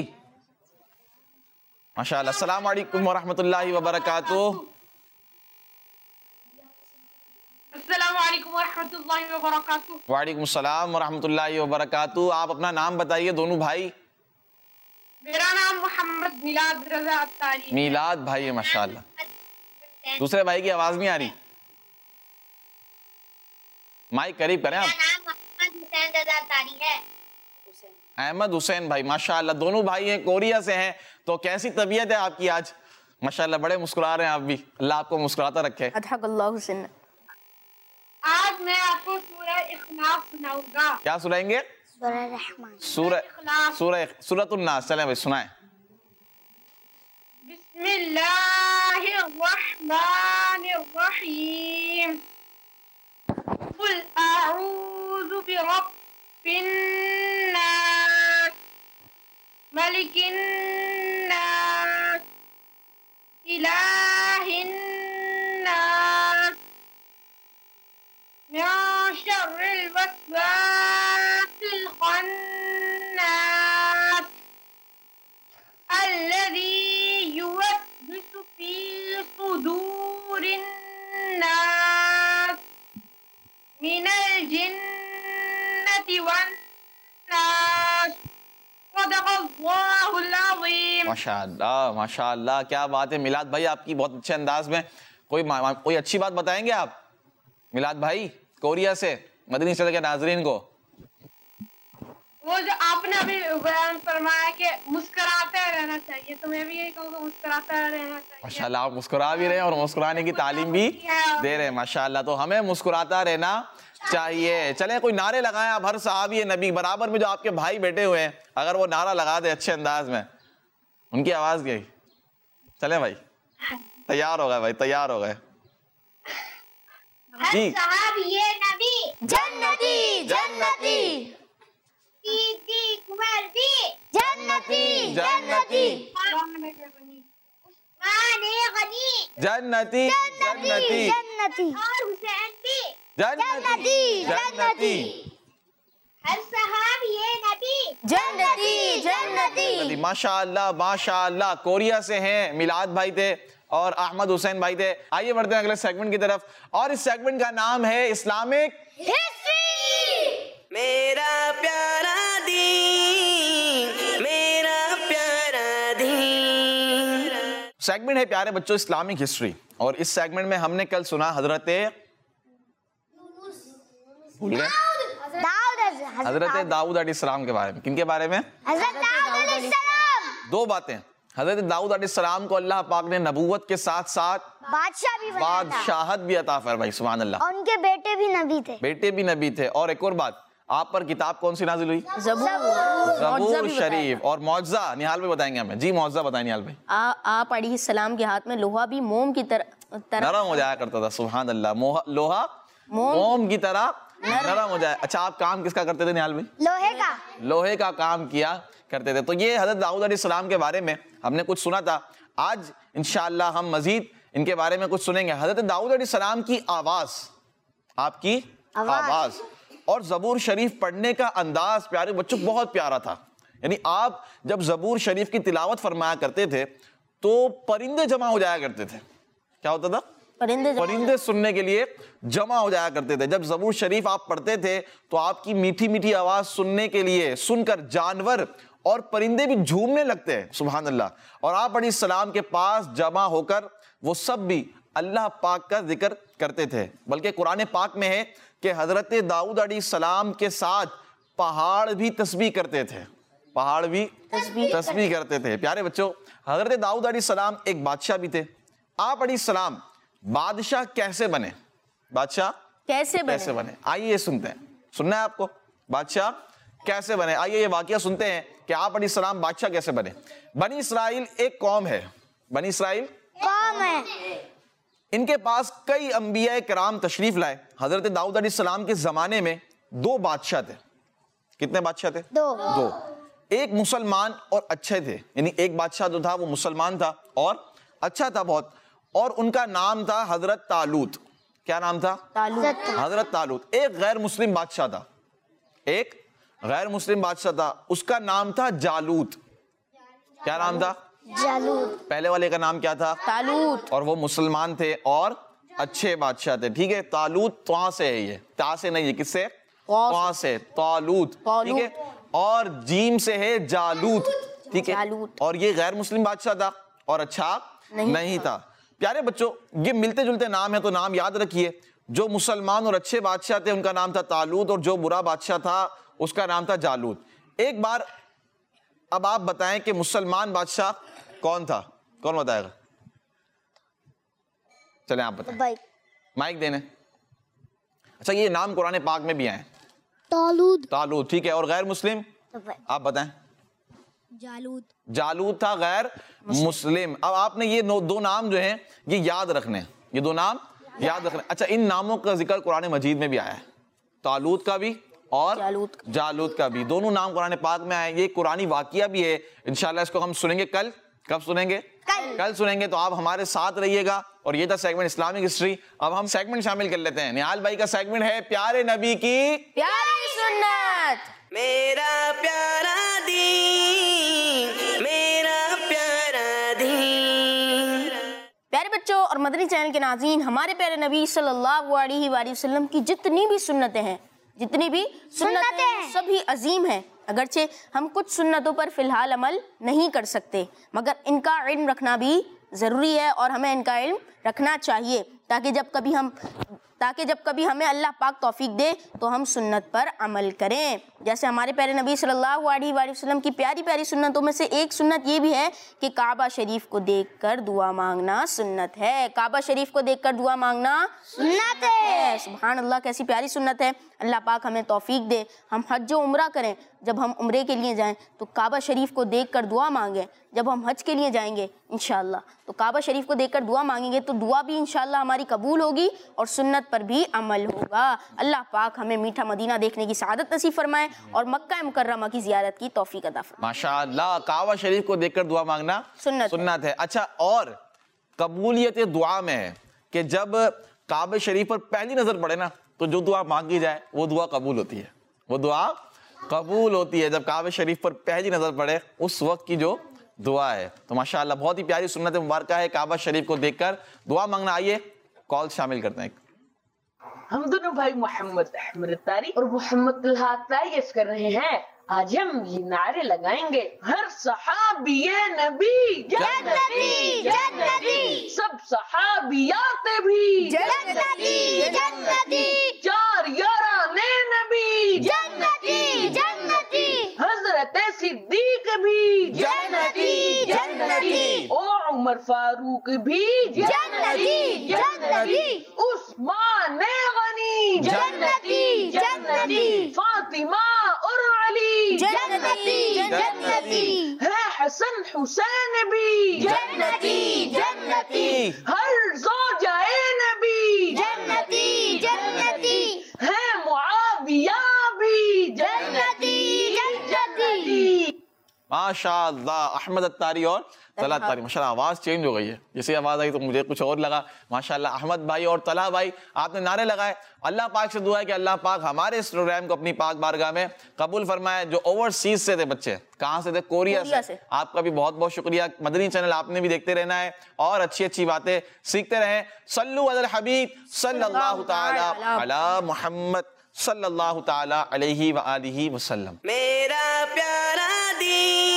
ماشاءاللہ۔ السلام علیکم ورحمۃ اللہ وبرکاتہ۔ السلام علیکم ورحمۃ اللہ وبرکاتہ۔ وعلیکم السلام ورحمۃ اللہ وبرکاتہ۔ آپ اپنا نام بتائیے دونوں بھائی۔ میرا نام محمد میلاد رضا اتاری۔ میلاد بھائی ہے ماشاءاللہ۔ دوسرے بھائی کی آواز نہیں آ رہی، مائک قریب کریں آپ۔ میرا نام محمد حسین رضا اتاری ہے۔ احمد حسین بھائی ماشاءاللہ، دونوں بھائی ہیں، کوریا سے ہیں۔ تو کیسی طبیعت ہے آپ کی آج؟ ماشاءاللہ بڑے مسکرا رہے ہیں آپ بھی، اللہ آپ کو مسکراتا رکھے۔ اضحک اللہ سنک۔ آج میں آپ کو سورہ اخلاص سناؤں گا۔ کیا سنائیں گے؟ سورہ رحمان۔ سورہ سورہ سورۃ الناس، چلیں بھائی سنائیں۔ بسم اللہ الرحمن الرحیم۔ قل اعوذ برب الناس ملك الناس إله الناس من شر الوسواس الخناس الذي يوسوس في صدور الناس من الجنة والناس صدق اللہ العظیم. ماشاء اللہ ماشاء اللہ کیا بات ہے میلاد بھائی آپ کی بہت اچھے انداز میں کوئی کوئی اچھی بات بتائیں گے آپ میلاد بھائی کوریا سے مدنی چینل کے ناظرین کو؟ وہ جو آپ نے ابھی بیان فرمایا کہ مسکراتے رہنا چاہیے تو میں بھی یہی کہوں گا مسکراتا رہنا چاہیے. ماشاء اللہ آپ مسکرا بھی رہے ہیں اور مسکرانے کی تعلیم بھی دے رہے ہیں ماشاء اللہ. تو ہمیں مسکراتا رہنا چاہیے. چلیں کوئی نعرے لگائیں آپ ہر صحابی نبی برابر میں جو آپ کے بھائی بیٹھے ہوئے ہیں اگر وہ نعرہ لگا دے اچھے انداز میں ان کی آواز گئی. چلیں بھائی تیار ہو گئے بھائی تیار ہو گئے جی. صحابی نبی جنتی جنتی صدیق عمر بھی جنتی جنتی عثمان غنی جنتی جنتی جنتی اور حسین بھی جنتی جنتی ہر صحابی نبی جنتی جنتی. ماشاء اللہ ماشاء اللہ. کوریا سے ہیں میلاد بھائی تھے اور احمد حسین بھائی تھے. آئیے بڑھتے ہیں اگلے سیگمنٹ کی طرف اور اس سیگمنٹ کا نام ہے اسلامک میرا پیارا دین میرا پیارا دین. سیگمنٹ ہے پیارے بچوں اسلامک ہسٹری اور اس سیگمنٹ میں ہم نے کل سنا حضرت بھول گئے حضرت داؤد علیہ السلام کے بارے میں. کن کے بارے میں؟ حضرت داؤد علیہ السلام. دو باتیں. حضرت داؤد علیہ السلام کو اللہ پاک نے نبوت کے ساتھ ساتھ بادشاہ بھی بنا تھا بادشاہت بھی عطا فرمائی سبحان اللہ. اور ان کے بیٹے بھی نبی تھے. بیٹے بھی نبی تھے. اور ایک اور بات آپ پر کتاب کون سی نازل ہوئی؟ زبور زبور شریف. اور معجزہ نہال بھائی بتائیں گے ہمیں. جی معجزہ بتائیں نہال بھائی. آپ علیہ السلام کے ہاتھ میں لوہا بھی موم کی طرح نرم ہو جایا کرتا تھا سبحان اللہ. لوہا موم کی طرح نرم ہو جائے. اچھا آپ کام کس کا کرتے تھے نہال بھائی؟ لوہے کا لوہے کا کام کیا کرتے تھے. تو یہ حضرت داؤد علیہ السلام کے بارے میں ہم نے کچھ سنا تھا. آج انشاءاللہ ہم مزید ان کے بارے میں کچھ سنیں گے. حضرت داؤد علیہ السلام کی آواز آپ کی آواز اور زبور شریف پڑھنے کا انداز پیارے بچوں بہت پیارا تھا. یعنی آپ جب زبور شریف کی تلاوت فرمایا کرتے تھے تو پرندے جمع ہو جایا کرتے تھے. کیا ہوتا تھا؟ پرندے پرندے سننے کے لیے جمع ہو جایا کرتے تھے. جب زبور شریف آپ پڑھتے تھے تو آپ کی میٹھی میٹھی آواز سننے کے لیے سن کر جانور اور پرندے بھی جھومنے لگتے ہیں سبحان اللہ. اور آپ علیہ السلام کے پاس جمع ہو کر وہ سب بھی اللہ پاک کا ذکر کرتے تھے. بلکہ قرآن پاک میں ہے کہ حضرت داؤد علیہ السلام کے ساتھ پہاڑ بھی تسبیح کرتے تھے. پہاڑ بھی تسبیح کرتے تھے. پیارے بچوں حضرت داؤد علیہ السلام ایک بادشاہ بھی تھے. آپ علیہ السلام بادشاہ کیسے بنے؟ بادشاہ کیسے بنے؟ کیسے بنے آئیے یہ سنتے ہیں. سننا ہے آپ کو بادشاہ کیسے بنے؟ آئیے یہ واقعہ سنتے ہیں کہ آپ علیہ السلام بادشاہ کیسے بنے. بنی اسرائیل ایک قوم ہے. بنی اسرائیل قوم ہے. ان کے پاس کئی انبیاء کرام تشریف لائے. حضرت داؤد علیہ السلام کے زمانے میں دو بادشاہ تھے. کتنے بادشاہ تھے؟ دو. دو. ایک مسلمان اور اچھے تھے. یعنی ایک بادشاہ جو تھا وہ مسلمان تھا اور اچھا تھا بہت. اور ان کا نام تھا حضرت طالوت. کیا نام تھا؟ طالوت. حضرت طالوت. ایک غیر مسلم بادشاہ تھا. ایک غیر مسلم بادشاہ تھا. اس کا نام تھا جالوت. کیا نام تھا؟ جالوت. پہلے والے کا نام کیا تھا؟ طالوت. اور وہ مسلمان تھے اور اچھے بادشاہ تھے. ٹھیک ہے. طالوت تو سے ہے. یہ تا سے نہیں ہے. کس سے؟ تو سے. طالوت. ٹھیک ہے. اور جیم سے ہے جالوت. ٹھیک ہے. اور یہ غیر مسلم بادشاہ تھا اور اچھا نہیں تھا. پیارے بچوں یہ ملتے جلتے نام ہے تو نام یاد رکھیے. جو مسلمان اور اچھے بادشاہ تھے ان کا نام تھا طالوت اور جو برا بادشاہ تھا اس کا نام تھا جالوت. ایک بار اب آپ بتائیں کہ مسلمان بادشاہ کون تھا؟ کون بتائے گا؟ چلیں آپ بتائیں. مائک دینے. اچھا یہ نام قرآن پاک میں بھی آئے. طالوت. طالوت. ٹھیک ہے. اور غیر مسلم آپ بتائیں. جالوت. جالوت تھا غیر مسلم. اب آپ نے یہ دو نام جو ہیں یہ یاد رکھنے. یہ دو نام یاد رکھنے. اچھا ان ناموں کا ذکر قرآن مجید میں بھی آیا ہے. طالوت کا بھی اور جالوت جالوت کا بھی، دونوں نام قرآن پاک میں آئے. یہ قرآنی واقعہ بھی ہے. انشاءاللہ اس کو ہم سنیں گے کل. کب سنیں گے؟ کل سنیں گے. تو آپ ہمارے ساتھ رہیے گا. اور یہ تھا سیگمنٹ اسلامک ہسٹری. اب ہم سیگمنٹ شامل کر لیتے ہیں. نہال بھائی کا سیگمنٹ ہے پیارے نبی کی پیاری سنت. میرا پیارا دین، میرا پیارا دین. پیارے بچوں اور مدنی چینل کے ناظرین، ہمارے پیارے نبی صلی اللہ علیہ وآلہ وسلم کی جتنی بھی سنتیں ہیں جتنی بھی سنتیں ہیں سبھی عظیم ہیں. اگرچہ ہم کچھ سنتوں پر فی الحال عمل نہیں کر سکتے، مگر ان کا علم رکھنا بھی ضروری ہے اور ہمیں ان کا علم رکھنا چاہیے تاکہ جب کبھی ہم تاکہ جب کبھی ہمیں اللہ پاک توفیق دے تو ہم سنت پر عمل کریں. جیسے ہمارے پیارے نبی صلی اللہ علیہ وآلہ وسلم کی پیاری پیاری سنتوں میں سے ایک سنت یہ بھی ہے کہ کعبہ شریف کو دیکھ کر دعا مانگنا سنت ہے. کعبہ شریف کو دیکھ کر دعا مانگنا سنت ہے. سبحان اللہ، کیسی پیاری سنت ہے. اللہ پاک ہمیں توفیق دے ہم حج و عمرہ کریں. جب ہم عمرے کے لیے جائیں تو کعبہ شریف کو دیکھ کر دعا مانگیں. جب ہم حج کے لیے جائیں گے انشاءاللہ تو کعبہ شریف کو دیکھ کر دعا مانگیں گے تو دعا بھی انشاءاللہ ہماری قبول ہوگی اور سنت پر بھی عمل ہوگا. اللہ پاک ہمیں میٹھا مدینہ دیکھنے کی سعادت نصیب فرمائے اور مکہ مکرمہ کی زیارت کی توفیق عطا فرمائے. ماشاءاللہ، کعبہ شریف کو دیکھ کر دعا مانگنا سنت سنت ہے. اچھا، اور قبولیت دعا میں ہے کہ جب کعبہ شریف پر پہلی نظر پڑے نا تو جو دعا مانگی جائے وہ دعا قبول ہوتی ہے. وہ دعا قبول ہوتی ہے جب کعبہ شریف پر پہلی نظر پڑے اس وقت کی جو دعا ہے. تو ماشاءاللہ بہت ہی پیاری سنت مبارکہ ہے کعبہ شریف کو دیکھ کر دعا مانگنا. آئیے کال شامل کرتے ہیں. ہم دونوں بھائی محمد احمد الطاری اور محمد طلحہ طائف کر رہے ہیں. آج ہم یہ نعرے لگائیں گے: ہر صحابی نبی جنتی جنتی، سب صحابیات بھی جنتی جنتی، چار یاران نبی جنتی جنتی، حضرت صدیق بھی جنتی جنتی، اور عمر فاروق بھی جنتی جنتی، عثمان غنی جنتی جنتی، فاطمہ اور علی جنتی جنتی، ہے حسن حسین بھی جنتی جنتی، ہر زوجہ نبی جنتی جنتی، ہے معاویہ بھی جنتی جنتی. ماشاءاللہ، احمد الطاری اور طلحہ الطاری. ماشاءاللہ آواز چینج ہو گئی ہے. جیسے آواز آئی تو مجھے کچھ اور لگا. ماشاءاللہ احمد بھائی اور طلحہ بھائی آپ نے نعرے لگائے. اللہ پاک سے دعا ہے کہ اللہ پاک ہمارے اس پروگرام کو اپنی پاک بارگاہ میں قبول فرمائے. جو اوورسیز سے تھے بچے، کہاں سے تھے؟ کوریا سے. آپ کا بھی بہت بہت شکریہ. مدنی چینل آپ نے بھی دیکھتے رہنا ہے اور اچھی اچھی باتیں سیکھتے رہیں. صلو علی الحبیب صلی اللہ تعالی علی محمد صلی اللہ تعالی علیہ وآلہ وسلم. میرا پیارا دین